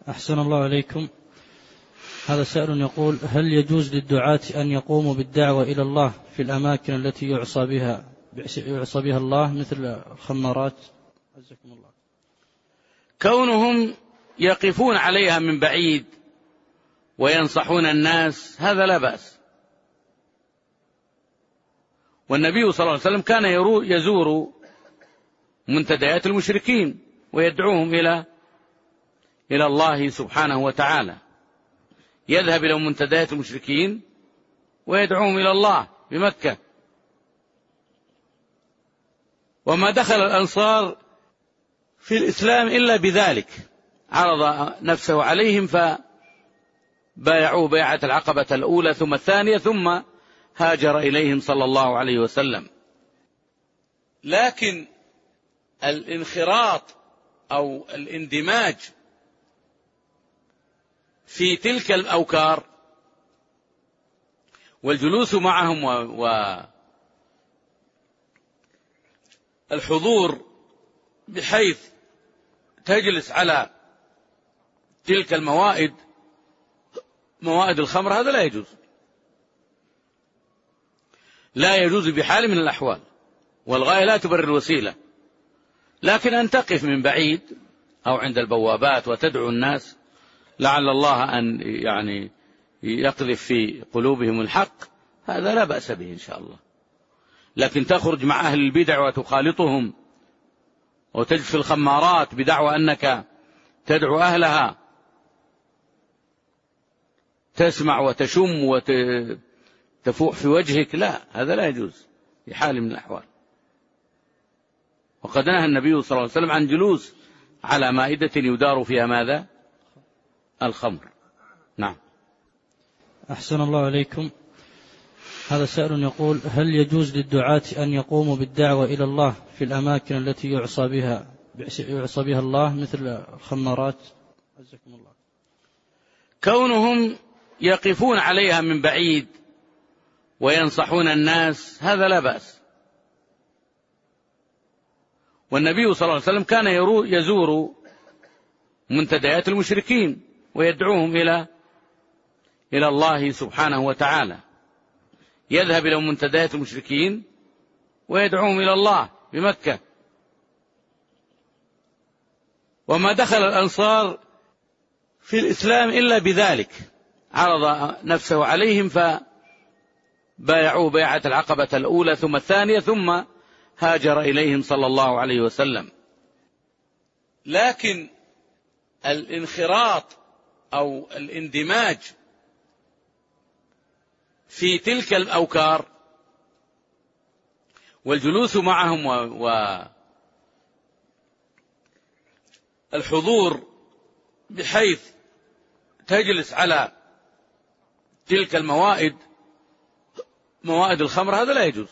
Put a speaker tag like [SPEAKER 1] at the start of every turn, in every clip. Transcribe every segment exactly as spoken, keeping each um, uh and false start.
[SPEAKER 1] أحسن الله عليكم. هذا سائل يقول: هل يجوز للدعاة أن يقوموا بالدعوة إلى الله في الأماكن التي يعصى بها يعصى بها الله مثل الخمارات؟ عزكم الله.
[SPEAKER 2] كونهم يقفون عليها من بعيد وينصحون الناس هذا لا بأس، والنبي صلى الله عليه وسلم كان يزور منتديات المشركين ويدعوهم إلى إلى الله سبحانه وتعالى، يذهب إلى منتديات المشركين ويدعوهم إلى الله بمكة. وما دخل الأنصار في الإسلام إلا بذلك، عرض نفسه عليهم فبايعوه بيعة العقبة الأولى ثم الثانية ثم هاجر إليهم صلى الله عليه وسلم. لكن الانخراط أو الاندماج في تلك الأوكار والجلوس معهم والحضور بحيث تجلس على تلك الموائد، موائد الخمر، هذا لا يجوز، لا يجوز بحال من الأحوال، والغاية لا تبرر الوسيلة. لكن أن تقف من بعيد أو عند البوابات وتدعو الناس لعل الله أن يعني يقذف في قلوبهم الحق، هذا لا بأس به إن شاء الله. لكن تخرج مع أهل البدع وتخالطهم وتجد في الخمارات بدعوى أنك تدعو أهلها، تسمع وتشم وتفوح في وجهك، لا، هذا لا يجوز بحال من الأحوال. وقد نهى النبي صلى الله عليه وسلم عن جلوس على مائدة يدار فيها ماذا؟ الخمر. نعم.
[SPEAKER 1] أحسن الله عليكم. هذا سائل يقول: هل يجوز للدعاة أن يقوموا بالدعوة إلى الله في الأماكن التي يعصى بها يعصى بها الله مثل الخمارات؟ عزكم الله.
[SPEAKER 2] كونهم يقفون عليها من بعيد وينصحون الناس هذا لا بأس، والنبي صلى الله عليه وسلم كان يزور منتديات المشركين ويدعوهم إلى إلى الله سبحانه وتعالى، يذهب إلى منتديات المشركين ويدعوهم إلى الله بمكة. وما دخل الأنصار في الإسلام إلا بذلك، عرض نفسه عليهم فبايعوه بيعة العقبة الأولى ثم الثانية ثم هاجر إليهم صلى الله عليه وسلم. لكن الانخراط أو الاندماج في تلك الأوكار والجلوس معهم والحضور بحيث تجلس على تلك الموائد، موائد الخمر، هذا لا يجوز،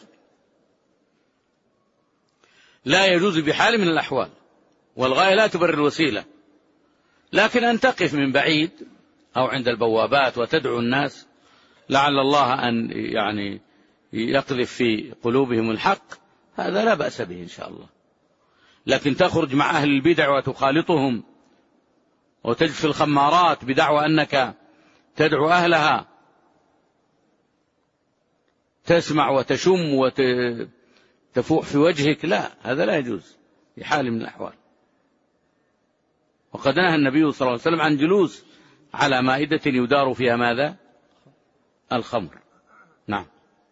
[SPEAKER 2] لا يجوز بحال من الأحوال، والغاية لا تبرر الوسيلة. لكن أن تقف من بعيد أو عند البوابات وتدعو الناس لعل الله أن يعني يقذف في قلوبهم الحق، هذا لا بأس به إن شاء الله. لكن تخرج مع أهل البدع وتخالطهم وتجد في الخمارات بدعوى أنك تدعو أهلها، تسمع وتشم وتفوح في وجهك، لا، هذا لا يجوز بحال من الأحوال. وقد نهى النبي صلى الله عليه وسلم عن جلوس على مائدة يدار فيها ماذا؟ الخمر. نعم.